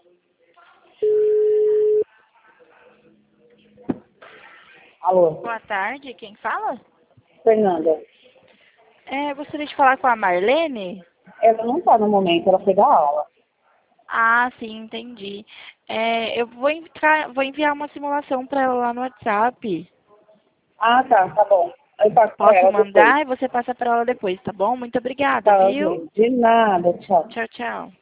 Alô, Boa tarde, quem fala? Fernanda. Gostaria de falar com a Marlene? Ela não tá no momento, ela foi dar aula. Ah, sim, entendi. Eu vou enviar uma simulação para ela lá no WhatsApp. Ah, tá bom. Eu passo pra Posso ela depois. mandar e você passa para ela depois, tá bom? Muito obrigada, Tá, viu? ok. De nada, tchau. Tchau, tchau.